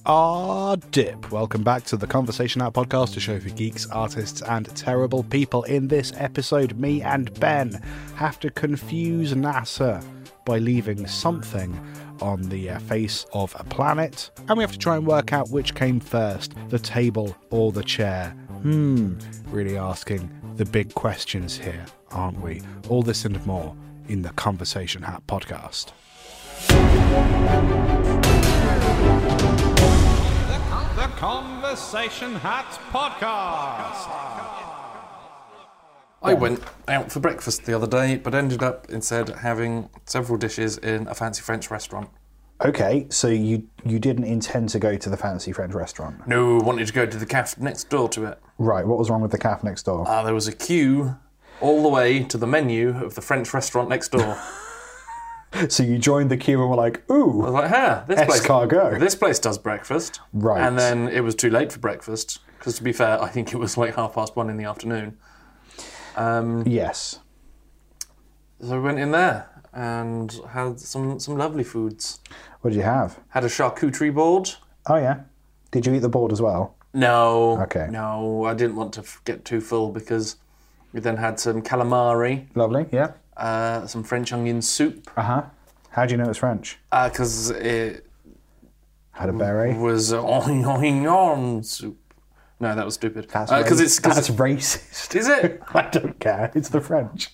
Ah, dip. Welcome back to the Conversation Hat podcast, a show for geeks, artists, and terrible people. In this episode, me and Ben have to confuse NASA by leaving something on the face of a planet, and we have to try and work out which came first, the table or the chair. Really asking the big questions here, aren't we? All this and more in the Conversation Hat podcast. The Conversation Hat Podcast. I went out for breakfast the other day, but ended up instead having several dishes in a fancy French restaurant. Okay, so you didn't intend to go to the fancy French restaurant? No, wanted to go to the cafe next door to it. Right, what was wrong with the cafe next door? There was a queue all the way to the menu of the French restaurant next door. So you joined the queue and were like, ooh, I was like, escargot. This place does breakfast. Right. And then it was too late for breakfast, because to be fair, I think it was like 1:30 in the afternoon. Yes. So I went in there and had some lovely foods. What did you have? Had a charcuterie board. Oh, yeah. Did you eat the board as well? No. Okay. No, I didn't want to get too full because we then had some calamari, Lovely, yeah. some French onion soup. Uh-huh. How do you know it's French? Because it Had a beret? was onion soup. No, that was stupid. That's Because racist. Is it? I don't care. It's the French.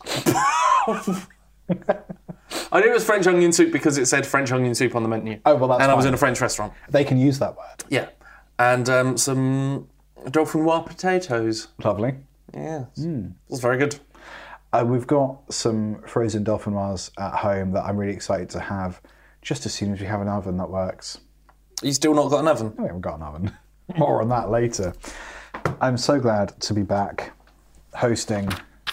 I knew it was French onion soup because it said French onion soup on the menu. Oh, well, that's And I was fine. in a French restaurant. They can use that word. Yeah. And some dauphinoise potatoes. Lovely. Yeah. It was very good. We've got some frozen dauphinoise at home that I'm really excited to have just as soon as we have an oven that works. You still not got an oven? We haven't got an oven. More on that later. I'm so glad to be back hosting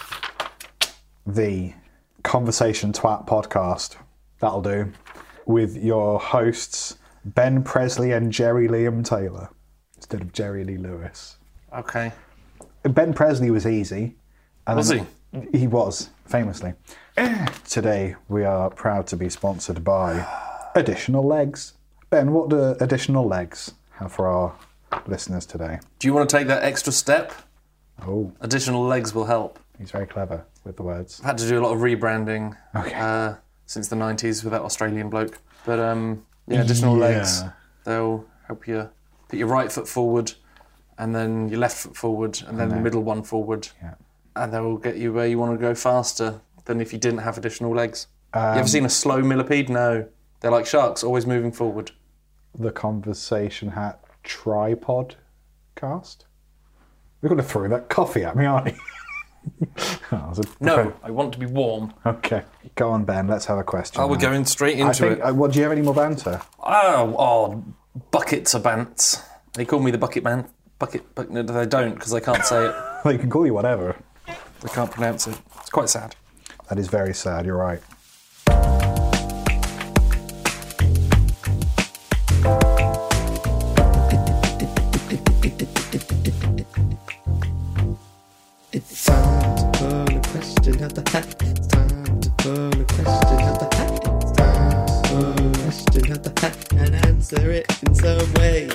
the Conversation Twat podcast. That'll do. With your hosts, Ben Presley and Jerry Liam Taylor, instead of Jerry Lee Lewis. Okay. Ben Presley was easy. Was he? He was, famously. Today, we are proud to be sponsored by Additional Legs. Ben, what do Additional Legs have for our listeners today? Do you want to take that extra step? Oh, Additional legs will help. he's very clever with the words. I've had to do a lot of rebranding Okay. since the 90s with that Australian bloke. But additional legs, they'll help you put your right foot forward and then your left foot forward and then the middle one forward. Yeah. And they'll get you where you want to go faster than if you didn't have additional legs. You ever seen a slow millipede? No. They're like sharks, always moving forward. The Conversation Hat tripod cast? You're going to throw that coffee at me, aren't you? No, I want to be warm. Okay. Go on, Ben. Let's have a question. Oh, we're going straight into it. What, do you have any more banter? Oh, buckets of bants. They call me the bucket man. But no, they don't because they can't say it. They can call you whatever. They can't pronounce it. It's quite sad. That is very sad. You're right. It's time to pull a question out the hat. It's time to pull a question out the hat. It's time to pull a question out the hat and answer it in some way.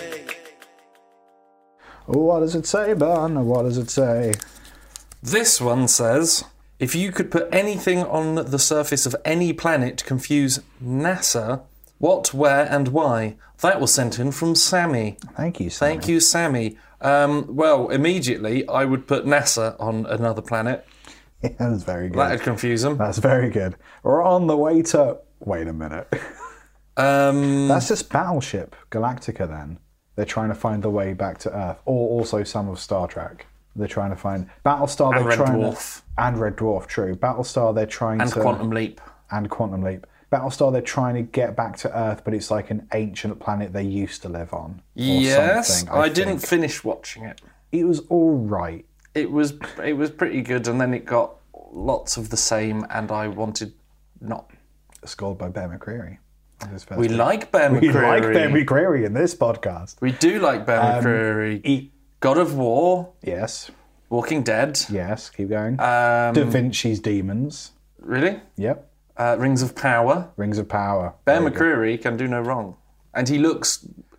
What does it say, Ben? What does it say? This one says, if you could put anything on the surface of any planet to confuse NASA, what, where, and why? That was sent in from Sammy. Thank you, Sammy. Thank you, Sammy. Well, immediately, I would put NASA on another planet. Yeah, that's very good. That'd confuse them. That's very good. We're on the way to... Wait a minute. That's just Battleship Galactica, then. They're trying to find the way back to Earth. Or also some of Star Trek. They're trying to find... Battlestar, And they're Red trying Dwarf. And Red Dwarf, true. Battlestar, they're trying And to... Quantum Leap. And Quantum Leap. Battlestar, they're trying to get back to Earth, but it's like an ancient planet they used to live on. Or Yes, something, I didn't think. finish watching it. It was all right. It was pretty good, and then it got lots of the same, and I wanted not. Scored by Bear McCreary. We like Bear McCreary. We like Bear McCreary in this podcast. We do like Bear McCreary. God of War, Yes. Walking Dead. Yes, keep going. Da Vinci's Demons. Really? Yep. Rings of Power. Rings of Power. Bear Very good. McCreary can do no wrong. And he looks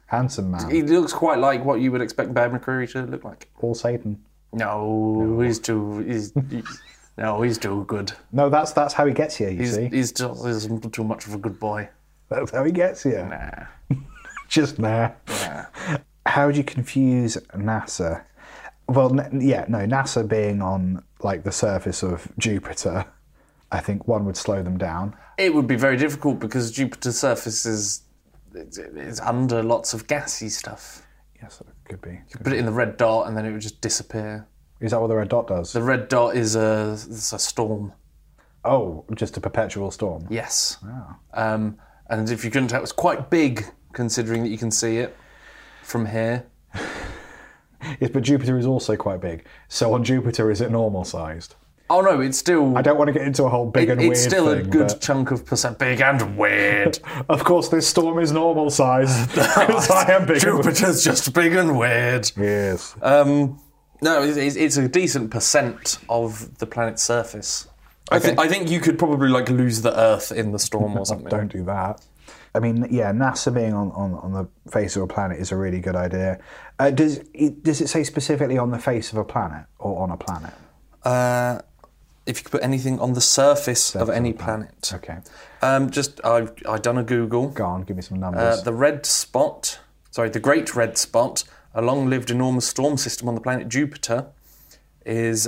Handsome man. He looks quite like what you would expect Bear McCreary to look like. Or Satan. No, he's too good. No, that's how he gets you, you see. He's too much of a good boy. That's how he gets you. Nah. Just nah. How would you confuse NASA? Well, NASA being on like the surface of Jupiter, I think one would slow them down. It would be very difficult because Jupiter's surface is under lots of gassy stuff. Yes, it could be. Put it in the red dot and then it would just disappear. Is that what the red dot does? The red dot is a storm. Oh, just a perpetual storm? Yes. Wow. And if you couldn't tell, it was quite big considering that you can see it from here. Yes, but Jupiter is also quite big. So on Jupiter, is it normal sized? Oh no, it's still... I don't want to get into a whole big and weird thing. It's still a good but... chunk of percent big and weird. Of course, this storm is normal sized. Because I am big Jupiter's just big and weird. Yes. No, it's a decent percent of the planet's surface. Okay. I think you could probably like lose the Earth in the storm or something. Don't do that. I mean, yeah, NASA being on the face of a planet is a really good idea. Does it say specifically on the face of a planet or on a planet? If you could put anything on the surface of any planet. Okay. I've done a Google. Go on, give me some numbers. The Great Red Spot, a long-lived enormous storm system on the planet Jupiter, is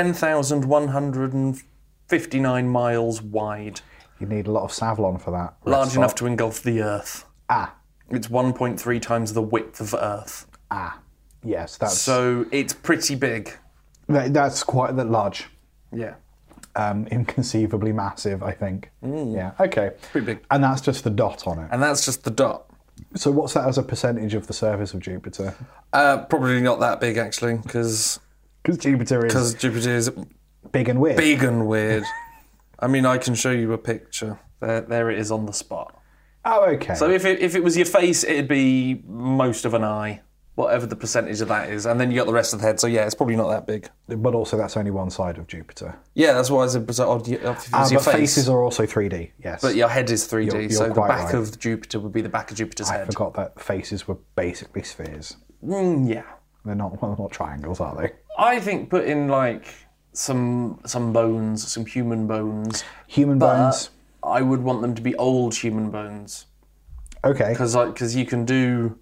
10,159 miles wide. You need a lot of Savlon for that. Large enough to engulf the Earth. Ah. It's 1.3 times the width of Earth. Ah. Yes, that's... So it's pretty big. That's quite large. Yeah. Inconceivably massive, I think. Yeah, okay. Pretty big. And that's just the dot on it. And that's just the dot. So what's that as a percentage of the surface of Jupiter? Probably not that big, actually, because Jupiter is big and weird. Big and weird. I mean, I can show you a picture. There it is on the spot. Oh, okay. So if it was your face, it'd be most of an eye, whatever the percentage of that is, and then you got the rest of the head. So yeah, it's probably not that big. But also, that's only one side of Jupiter. Yeah, that's why I said if it was your face. Faces are also 3D. Yes. But your head is 3D, you're so the back right. of Jupiter would be the back of Jupiter's head. I forgot that faces were basically spheres. Yeah. They're not triangles, are they? I think put in like some bones, some human bones. Human bones. I would want them to be old human bones. Okay. Because you can do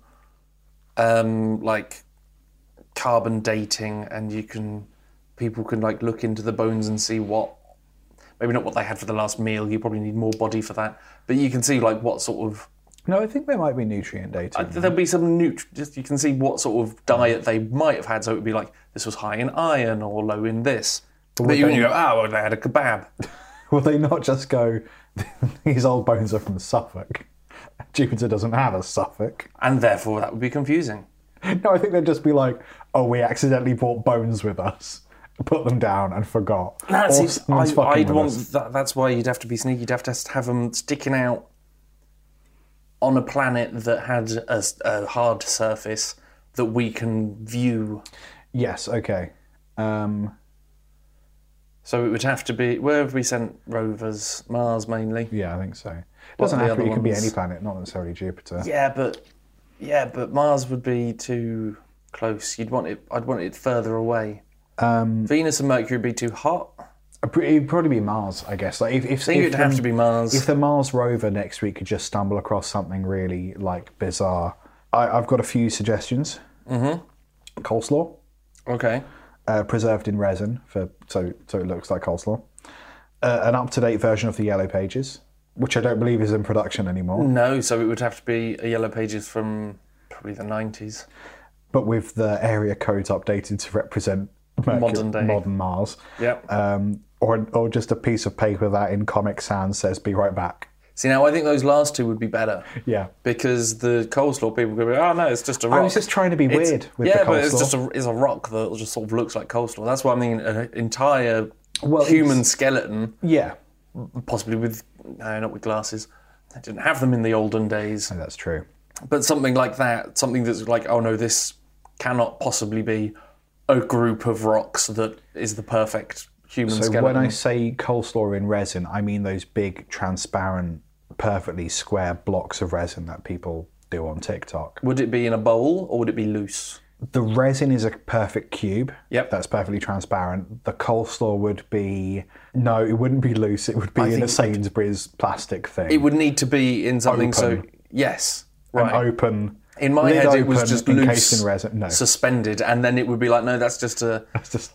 like carbon dating, and people can like look into the bones and see maybe not what they had for the last meal. You probably need more body for that, but you can see like what sort of. No, I think there might be nutrient dating. There'll be some just you can see what sort of diet they might have had. So it would be like this was high in iron or low in this. But you go, well, they had a kebab. Will they not just go? These old bones are from Suffolk. Jupiter doesn't have a Suffolk. And therefore that would be confusing. No, I think they'd just be like, oh, we accidentally brought bones with us, put them down and forgot. That's why you'd have to be sneaky. You'd have to have them sticking out on a planet that had a hard surface that we can view. Yes, okay. So it would have to be... Where have we sent rovers? Mars, mainly? Yeah, I think so. It doesn't have to be, it could be any planet, not necessarily Jupiter. Yeah, but Mars would be too close. I'd want it further away. Venus and Mercury would be too hot. It'd probably be Mars, I guess. Like I think it'd have to be Mars. If the Mars rover next week could just stumble across something really like bizarre, I've got a few suggestions. Mm-hmm. Coleslaw. Okay. Preserved in resin, so it looks like coleslaw. An up-to-date version of the Yellow Pages, which I don't believe is in production anymore. No, so it would have to be a Yellow Pages from probably the 90s. But with the area codes updated to represent modern Mars. Yep. Or just a piece of paper that in Comic Sans says "Be right back." See, now I think those last two would be better. Yeah. Because the coleslaw people could be, oh no, it's just a rock. I was just trying to be weird with the coleslaw. Yeah, but it's a rock that just sort of looks like coleslaw. That's why I mean an entire human skeleton. Yeah. Possibly with, not with glasses. They didn't have them in the olden days. Oh, that's true. But something like that, something that's like, oh no, this cannot possibly be a group of rocks that is the perfect human skeleton. So when I say coleslaw in resin, I mean those big, transparent, perfectly square blocks of resin that people do on TikTok. Would it be in a bowl or would it be loose? The resin is a perfect cube. Yep. That's perfectly transparent. The coleslaw would be... No, it wouldn't be loose. It would be in a Sainsbury's plastic thing. It would need to be in something Open. Yes. An Right. open... In my lid head, it was open, just encased loose, in resin. No, suspended, and then it would be like, no, that's just a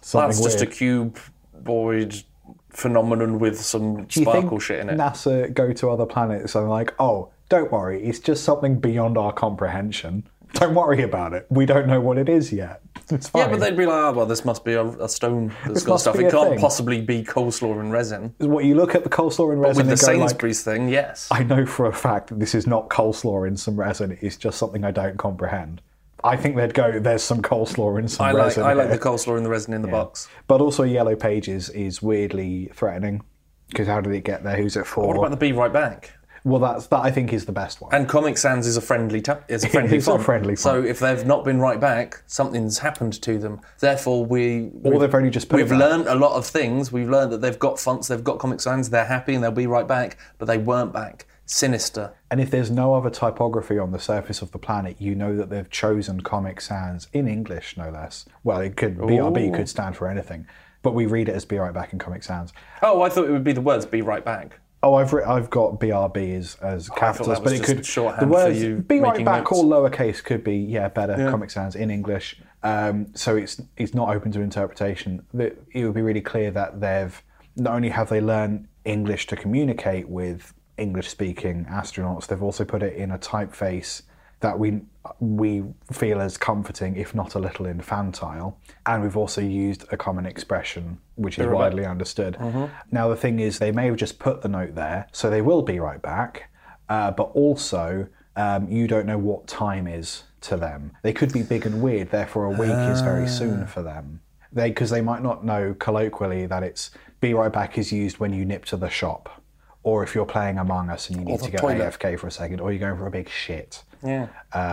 cuboid phenomenon with some Do you think sparkle shit in it. NASA go to other planets and like, oh, don't worry, it's just something beyond our comprehension. Don't worry about it. We don't know what it is yet. It's fine. Yeah, but they'd be like, oh, well, this must be a stone that's got must stuff. be It a can't thing. possibly be coleslaw and resin. What, you look at the coleslaw in resin With the and go Sainsbury's thing, yes. I know for a fact that this is not coleslaw in some resin. It's just something I don't comprehend. I think they'd go, there's some coleslaw in some resin. I like here. the coleslaw and the resin in the box. But also Yellow Pages is weirdly threatening. Because how did it get there? Who's it for? What about the Be Right Back? Well, that I think is the best one. And Comic Sans is a friendly It's a font. friendly font. So if they've not been right back, something's happened to them. Therefore, Or they've only just put it we've back. learned a lot of things. We've learned that they've got fonts, they've got Comic Sans, they're happy and they'll be right back, but they weren't back. Sinister. And if there's no other typography on the surface of the planet, you know that they've chosen Comic Sans in English, no less. Well, it could BRB could stand for anything, but we read it as Be Right Back in Comic Sans. Oh, I thought it would be the words "Be Right Back." Oh, I've got BRB as capitals, that but was it just could shorthand the for words you Be Right making Back notes. or lowercase could be better Comic Sans in English. So it's not open to interpretation. It would be really clear that they've not only have they learned English to communicate with English-speaking astronauts, they've also put it in a typeface that we feel as comforting, if not a little infantile. And we've also used a common expression, which is widely understood. Now, the thing is, they may have just put the note there, so they will be right back, but also you don't know what time is to them. They could be big and weird, therefore a week is very soon for them. Because they might not know colloquially that it's be right back is used when you nip to the shop, or if you're playing Among Us and you need to go toilet. AFK for a second, or you're going for a big shit. Yeah.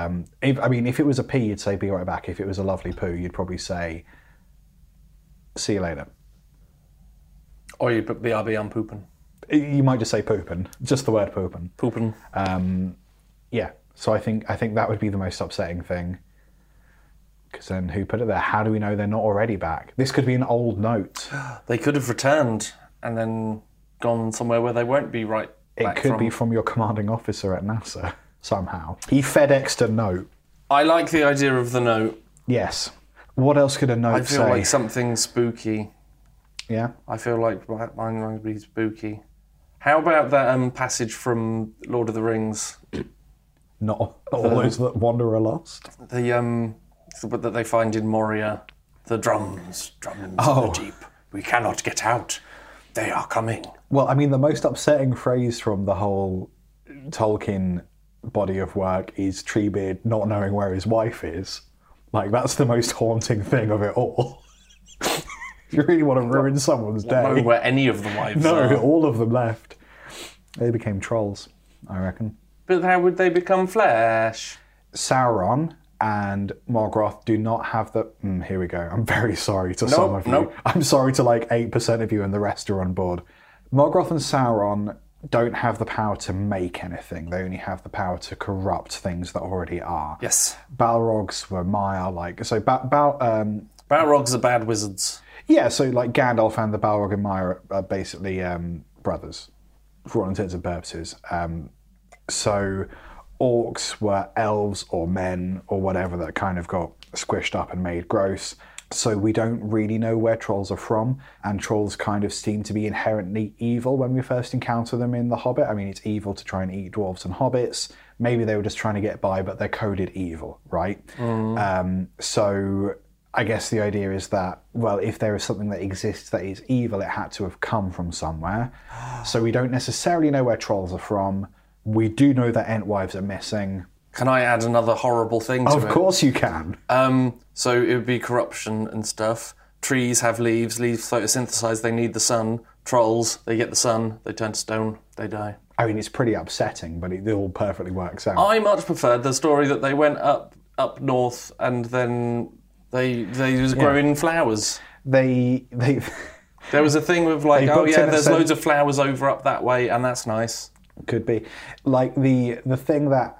If it was a pee, you'd say be right back. If it was a lovely poo, you'd probably say see you later. Or you put BRB on poopin'. You might just say poopin', just the word poopin'. Poopin'. Yeah, so I think that would be the most upsetting thing. Because then who put it there? How do we know they're not already back? This could be an old note. They could have returned and then gone somewhere where they won't be right back It could from. be from your commanding officer at NASA, somehow. He FedExed a note. I like the idea of the note. Yes. What else could a note I feel say? like something spooky. Yeah? I feel like mine might be spooky. How about that passage from Lord of the Rings? Not all those that wander are lost? But that they find in Moria, the drums in Oh. the deep. We cannot get out. They are coming. Well, I mean, the most upsetting phrase from the whole Tolkien body of work is Treebeard not knowing where his wife is. Like, that's the most haunting thing of it all. If you really want to ruin someone's day. Know where any of the wives No, are. all of them left. They became trolls, I reckon. But how would they become flesh? Sauron and Morgoth do not have the... here we go. I'm very sorry to some of you. nope. I'm sorry to like 8% of you and the rest are on board. Morgoth and Sauron don't have the power to make anything. They only have the power to corrupt things that already are. Yes. Balrogs were Maya, like... So, Balrogs are bad wizards. yeah, so like Gandalf and the Balrog and Maya are basically brothers, for all intents and purposes. So orcs were elves or men or whatever that kind of got squished up and made gross. So we don't really know where trolls are from, and trolls kind of seem to be inherently evil when we first encounter them in The Hobbit. I mean, it's evil to try and eat dwarves and hobbits. Maybe they were just trying to get by, but they're coded evil, right? So I guess the idea is that, well, if there is something that exists that is evil, it had to have come from somewhere. So we don't necessarily know where trolls are from. We do know that Entwives are missing. Can I add another horrible thing to it? Of course you can. So it would be corruption and stuff. Trees have leaves photosynthesize, they need the sun. Trolls, they get the sun, they turn to stone, they die. I mean, it's pretty upsetting, but it all perfectly works out. I much preferred the story that they went up north and then they was growing flowers. They There was a thing with like, They oh booked yeah, in a there's sen- loads of flowers over up that way and that's nice. could be like the thing that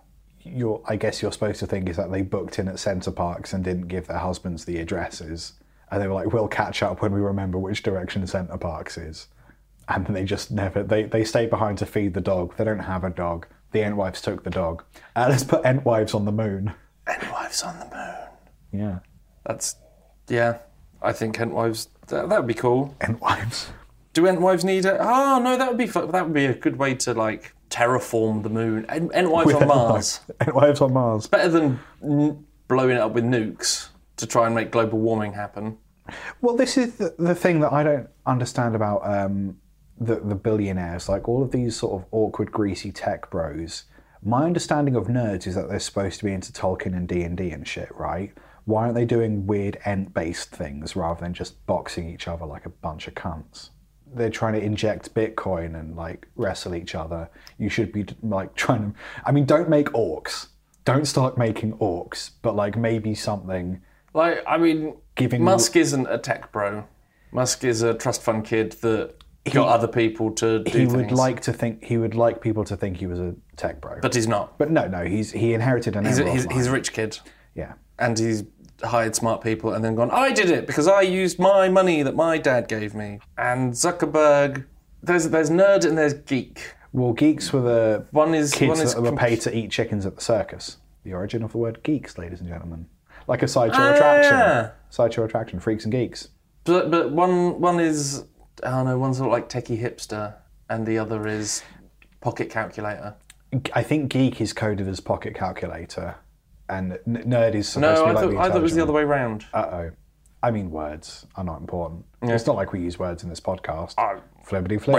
I guess you're supposed to think is that they booked in at Centre Parks and didn't give their husbands the addresses. And they were like, we'll catch up when we remember which direction Centre Parks is. And then they just never... They stayed behind to feed the dog. They don't have a dog. The Entwives took the dog. Let's put Entwives on the moon. Entwives on the moon. Yeah. That's... Yeah. I think Entwives... That would be cool. Entwives. Do Entwives need it? Oh, no, that would be a good way to, like, terraform the moon. Entwives on Mars. Entwives on Mars. Better than blowing it up with nukes to try and make global warming happen. Well, this is the thing that I don't understand about the billionaires. Like, all of these sort of awkward, greasy tech bros. My understanding of nerds is that they're supposed to be into Tolkien and D&D and shit, right? Why aren't they doing weird Ent-based things rather than just boxing each other like a bunch of cunts? They're trying to inject Bitcoin and, like, wrestle each other. You should be, like, trying to... I mean, don't make orcs. Don't start making orcs, but, like, maybe something... Like, I mean, giving Musk isn't a tech bro. Musk is a trust fund kid that got other people to do things. He would like people to think he was a tech bro. But he's not. But no, he inherited an Emerald He's a rich kid. Yeah. And he's hired smart people and then gone, I did it because I used my money that my dad gave me. And Zuckerberg, there's nerd and there's geek. Well, geeks were the kids that were paid paid to eat chickens at the circus. The origin of the word geeks, ladies and gentlemen. Like a sideshow attraction. Yeah. Sideshow attraction, freaks and geeks. But one is, I don't know, one's sort of like techie hipster and the other is pocket calculator. I think geek is coded as pocket calculator and nerd is supposed to be like the I thought it was the other way round. Uh-oh. I mean, words are not important. Yeah. It's not like we use words in this podcast. Flippity flip.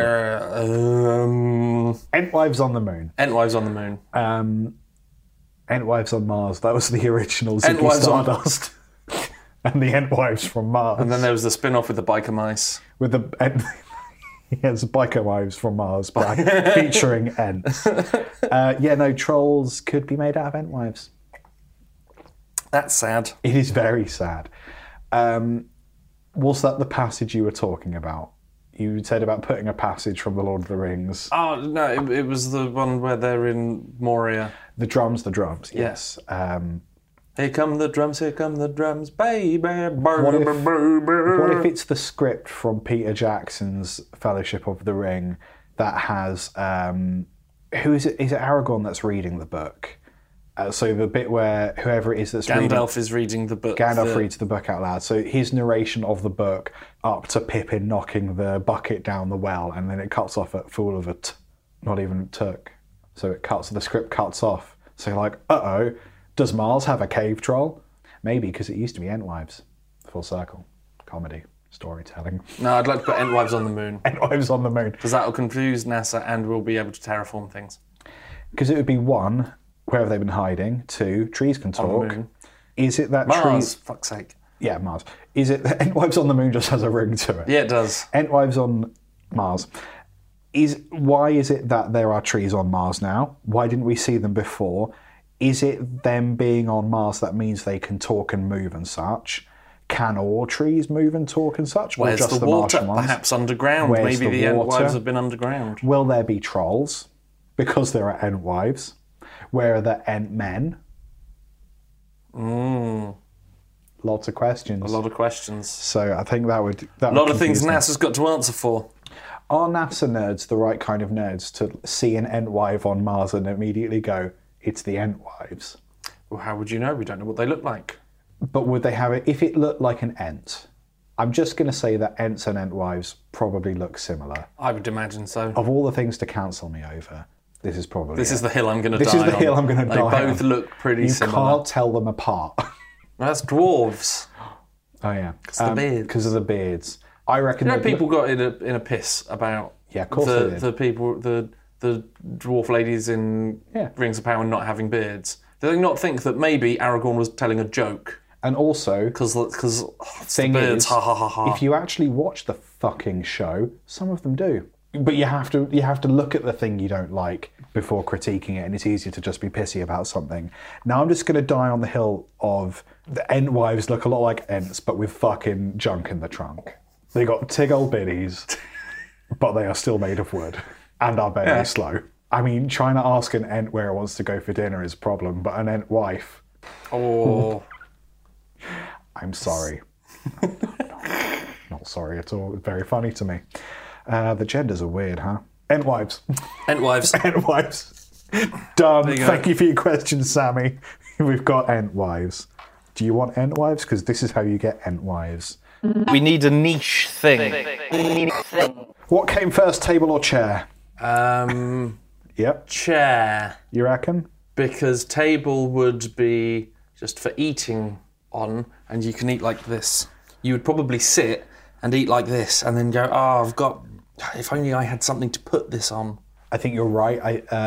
Entwives on the moon. Entwives on the moon. Entwives on Mars. That was the original Ziggy Stardust. And the Entwives from Mars. And then there was the spin-off with the biker mice. With the... Yes, Biker Wives from Mars, featuring Ents. Trolls could be made out of Entwives. That's sad. It is very sad. Was that the passage you were talking about? You said about putting a passage from The Lord of the Rings. Oh, no, it was the one where they're in Moria. The drums, yes. Here come the drums, baby. What if it's the script from Peter Jackson's Fellowship of the Ring that has... who is it? Is it Aragorn that's reading the book? So the bit where whoever it is that's Gandalf is reading the book. Gandalf reads the book out loud. So his narration of the book up to Pippin knocking the bucket down the well, and then it cuts off at fool of a not even took. So the script cuts off. So you're like, does Mars have a cave troll? Maybe, because it used to be Entwives. Full circle. Comedy. Storytelling. No, I'd like to put Entwives on the moon. Entwives on the moon. Because that'll confuse NASA and we'll be able to terraform things. Because it would be 1, where have they been hiding? 2, trees can talk. On the moon. Is it that Mars, trees... fuck's sake. Yeah, Mars. Is it that Entwives on the moon just has a ring to it? Yeah, it does. Entwives on Mars. Why is it that there are trees on Mars now? Why didn't we see them before? Is it them being on Mars that means they can talk and move and such? Can all trees move and talk and such? Where's or just the water? Martian ones? Perhaps underground. Where's Maybe the water? Entwives have been underground. Will there be trolls? Because there are Entwives. Where are the Entmen? Lots of questions. A lot of questions. So I think that would a lot of things confuse them. NASA's got to answer for. Are NASA nerds the right kind of nerds to see an Entwive on Mars and immediately go, it's the Entwives? Well, how would you know? We don't know what they look like. But would they have it, if it looked like an Ent? I'm just going to say that Ents and Entwives probably look similar. I would imagine so. Of all the things to cancel me over, this is probably This is the hill I'm going to die This on. is the hill I'm going to die on. They both look pretty similar. You can't tell them apart. That's dwarves. Oh, yeah. It's the beards. Because of the beards. I reckon... You know, people got in a piss about of course they did. the people, the dwarf ladies in Rings of Power not having beards. Did they not think that maybe Aragorn was telling a joke? And also... Because thing the beards, is, ha ha ha ha. if you actually watch the fucking show, some of them do. But you have to look at the thing you don't like before critiquing it, and it's easier to just be pissy about something. Now I'm just going to die on the hill of the Entwives look a lot like Ents, but with fucking junk in the trunk. They got tig old biddies, but they are still made of wood and are very slow. I mean, trying to ask an ent where it wants to go for dinner is a problem, but an ent wife... Oh. I'm sorry. Not sorry at all. It's very funny to me. The genders are weird, huh? Ent wives. Ent wives. Ent wives. Done. you go. Thank you for your question, Sammy. We've got ent wives. Do you want ent wives? Because this is how you get ent wives. We need a niche thing. What came first, table or chair? Yep. Chair. You reckon? Because table would be just for eating on, and you can eat like this. You would probably sit and eat like this, and then go, I've got... If only I had something to put this on. I think you're right.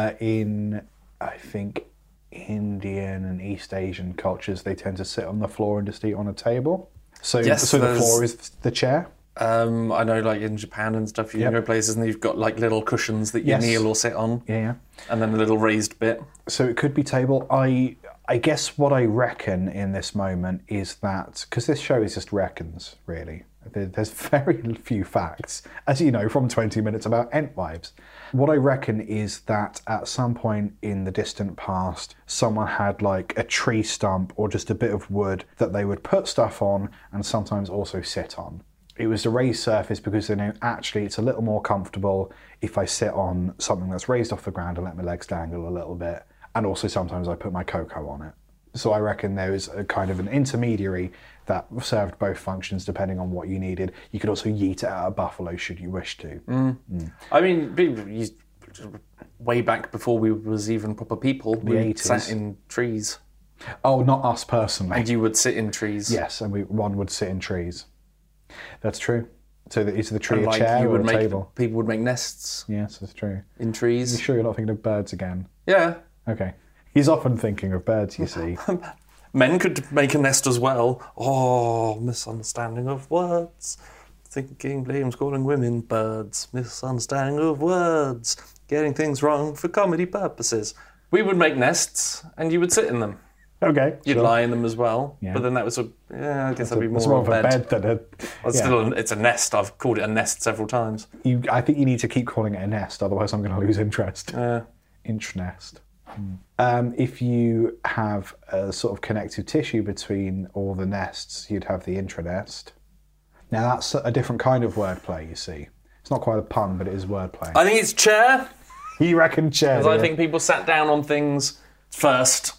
I think Indian and East Asian cultures, they tend to sit on the floor and just eat on a table. So, Yes, so the floor is the chair? I know, like in Japan and stuff, you can go places and you've got like little cushions that you Yes. kneel or sit on. Yeah. And then a little raised bit. So it could be table. I guess what I reckon in this moment is that, because this show is just reckons, really. There's very few facts, as you know, from 20 minutes about ent wives. What I reckon is that at some point in the distant past, someone had like a tree stump or just a bit of wood that they would put stuff on and sometimes also sit on. It was a raised surface because they know actually it's a little more comfortable if I sit on something that's raised off the ground and let my legs dangle a little bit. And also sometimes I put my cocoa on it. So I reckon there is a kind of an intermediary that served both functions depending on what you needed. You could also yeet it at a buffalo should you wish to. I mean, way back before we was even proper people, we 80s. sat in trees. Oh, not us personally. And you would sit in trees. Yes, and one would sit in trees. That's true. So is the tree And a like chair you or would a make table? people would make nests Yes, that's true. in Are trees. you sure you're not thinking of birds again? Yeah. Okay. He's often thinking of birds, you see. Men could make a nest as well. Oh, misunderstanding of words. Thinking Liam's calling women birds. Misunderstanding of words. Getting things wrong for comedy purposes. We would make nests and you would sit in them. Okay. You'd sure. lie in them as well. Yeah. But then that was I guess that'd be It's more more of a bed than a... Well, it's a nest. I've called it a nest several times. I think you need to keep calling it a nest, otherwise I'm going to lose interest. Yeah. Intranest. If you have a sort of connective tissue between all the nests, you'd have the intranest. Now that's a different kind of wordplay, you see. It's not quite a pun, but it is wordplay. I think it's chair. You reckon chair? Because I think people sat down on things first.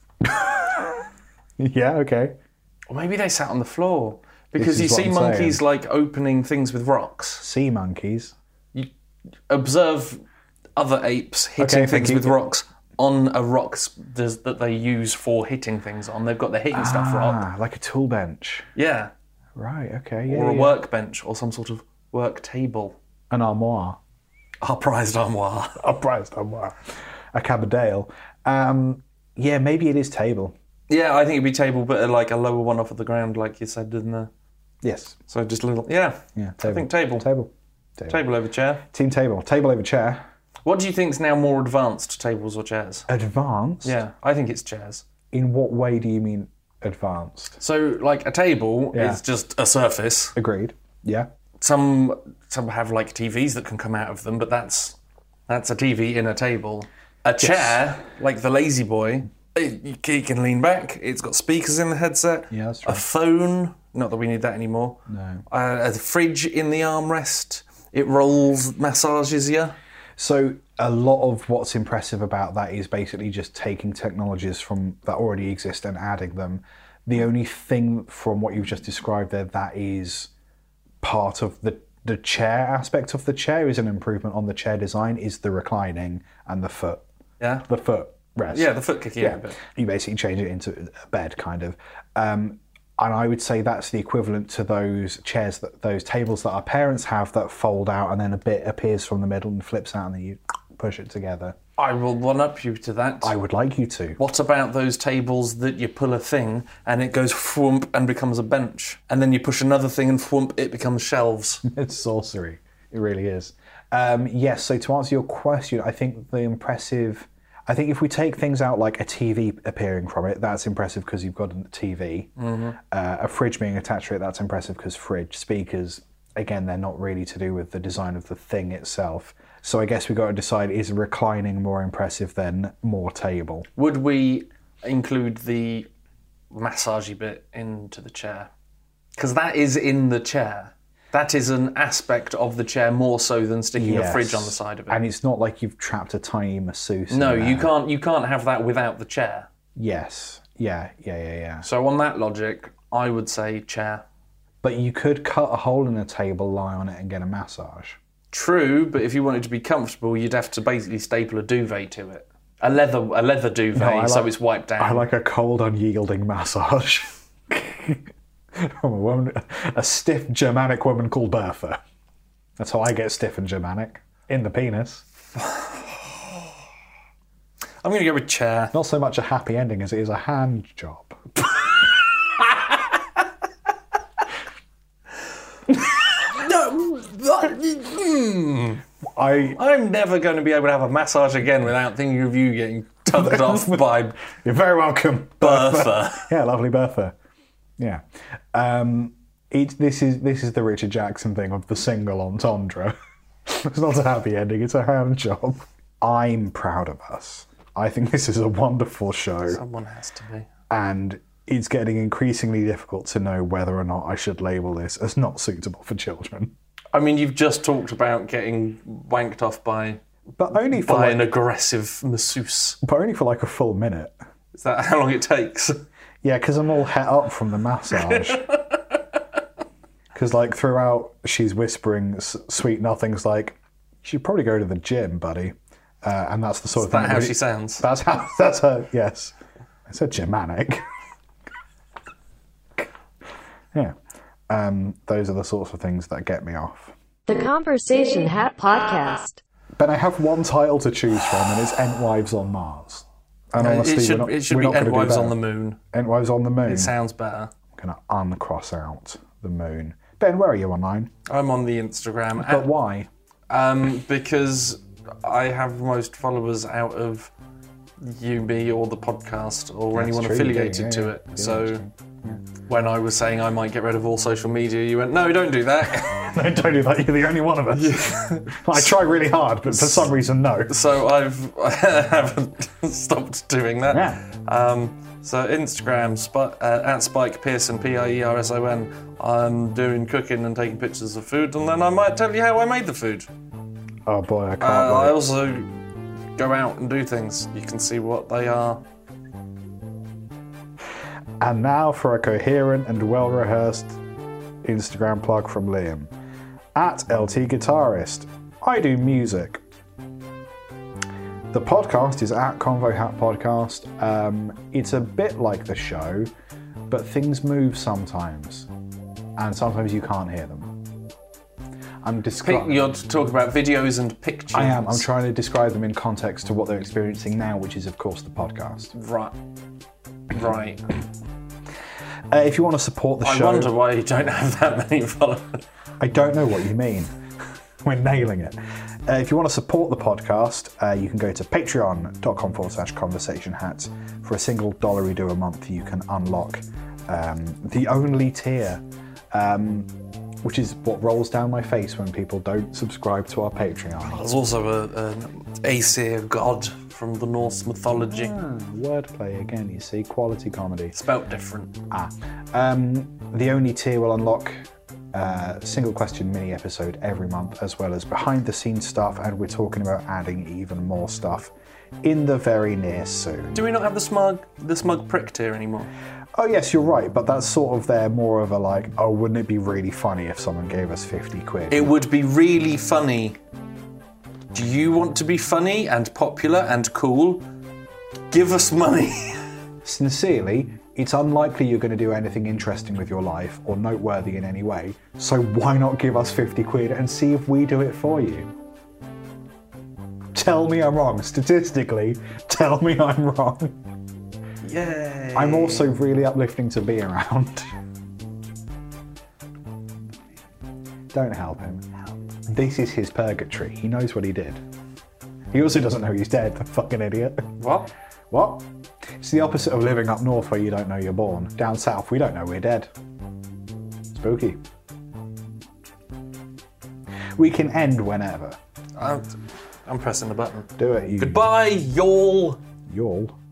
Yeah, okay. Or maybe they sat on the floor. Because This you is what see I'm monkeys saying. like opening things with rocks. Sea monkeys. You observe other apes hitting Okay, things thank with you. rocks on a rock that they use for hitting things on. They've got the hitting stuff rock. Like a tool bench. Yeah. Right, okay, yeah. Or a yeah. workbench or some sort of work table. An armoire. Our prized armoire. A prized armoire. A cabadale. Yeah, maybe it is table. Yeah, I think it'd be table, but like a lower one off of the ground, like you said, didn't there? Yes. So just a little. Yeah. Yeah, table. I think table. Table. Table over chair. Team table. Table over chair. What do you think's now more advanced, tables or chairs? Advanced? Yeah, I think it's chairs. In what way do you mean advanced? So, like a table Yeah. is just a surface. Agreed. Yeah. Some have like TVs that can come out of them, but that's a TV in a table. A chair, like the Lazy Boy, it can lean back. It's got speakers in the headset. Yeah, that's A right. phone. Not that we need that anymore. No. A fridge in the armrest. It rolls, massages you. So a lot of what's impressive about that is basically just taking technologies from that already exist and adding them. The only thing from what you've just described there that is part of the chair aspect of the chair is an improvement on the chair design is the reclining and the foot. Yeah. The foot rest. Yeah, the foot kicking out a bit. You basically change it into a bed, kind of. And I would say that's the equivalent to those chairs, those tables that our parents have that fold out and then a bit appears from the middle and flips out and then you push it together. I will one-up you to that. I would like you to. What about those tables that you pull a thing and it goes thwomp and becomes a bench? And then you push another thing and thwomp, it becomes shelves. It's sorcery. It really is. Yes, so to answer your question, I think if we take things out like a TV appearing from it, that's impressive because you've got a TV. A fridge being attached to it, that's impressive because fridge. Speakers, again, they're not really to do with the design of the thing itself. So I guess we've got to decide, is reclining more impressive than more table? Would we include the massagey bit into the chair? Because that is in the chair. That is an aspect of the chair more so than sticking a fridge on the side of it. And it's not like you've trapped a tiny masseuse in No, there. you can't have that without the chair. Yes. Yeah. So on that logic, I would say chair. But you could cut a hole in a table, lie on it, and get a massage. True, but if you wanted to be comfortable, you'd have to basically staple a duvet to it. A leather duvet, so it's wiped down. I like a cold, unyielding massage. From a woman, a stiff Germanic woman called Bertha. That's how I get stiff and Germanic. In the penis. I'm going to go with chair. Not so much a happy ending as it is a hand job. I'm never going to be able to have a massage again without thinking of you getting tugged off by You're very welcome, Bertha. Yeah, lovely Bertha. Yeah. This is the Richard Jackson thing of the single entendre. It's not a happy ending, it's a hand job. I'm proud of us. I think this is a wonderful show. Someone has to be. And it's getting increasingly difficult to know whether or not I should label this as not suitable for children. I mean, you've just talked about getting wanked off by But only for an aggressive masseuse. but only for like a full minute. Is that how long it takes? Yeah, because I'm all het up from the massage. Because like throughout, she's whispering sweet nothings like, "You should probably go to the gym, buddy." And that's the sort of thing. Is that how she sounds? That's her. Yes, it's a Germanic. Yeah, those are the sorts of things that get me off. The Conversation Hat Podcast. But I have one title to choose from, and it's Entwives on Mars. And honestly, it should be Entwives on the Moon. Entwives on the Moon. It sounds better. I'm going to uncross out the moon. Ben, where are you online? I'm on the Instagram. But why? Because I have most followers out of you, me, or the podcast, or That's anyone true, affiliated to it. So when I was saying I might get rid of all social media, you went, "No, don't do that." No, don't do that. You're the only one of us. I try really hard, but for some reason, no. So I haven't stopped doing that. Yeah. So Instagram, at Spike Pearson, Pierson. I'm doing cooking and taking pictures of food, and then I might tell you how I made the food. Oh boy, I can't I wait. also go out and do things. You can see what they are. And now for a coherent and well-rehearsed Instagram plug from Liam. At LT Guitarist. I do music. The podcast is at Convo Hat Podcast. It's a bit like the show, but things move sometimes. And sometimes you can't hear them. You're talking about videos and pictures. I am. I'm trying to describe them in context to what they're experiencing now, which is, of course, the podcast. Right. If you want to support the show... I wonder why you don't have that many followers. I don't know what you mean. We're nailing it. If you want to support the podcast, you can go to patreon.com/conversationhat. For a single $1 you do a month, you can unlock the only tier, which is what rolls down my face when people don't subscribe to our Patreon. There's also an Aesir god from the Norse mythology. Wordplay again, you see, quality comedy. Spelt different. The only tier will unlock single question mini episode every month, as well as behind the scenes stuff, and we're talking about adding even more stuff in the very near soon. Do we not have the smug prick tier anymore? Oh yes, you're right, but that's sort of there more of a like, oh, wouldn't it be really funny if someone gave us 50 quid? It would be really funny. Do you want to be funny and popular and cool? Give us money. Sincerely, it's unlikely you're going to do anything interesting with your life or noteworthy in any way, so why not give us 50 quid and see if we do it for you? Tell me I'm wrong. Statistically, tell me I'm wrong. Yay. I'm also really uplifting to be around. Don't help him. This is his purgatory. He knows what he did. He also doesn't know he's dead, the fucking idiot. What? What? It's the opposite of living up north where you don't know you're born. Down south, we don't know we're dead. Spooky. We can end whenever. I'm pressing the button. Do it, you. Goodbye, y'all. Y'all.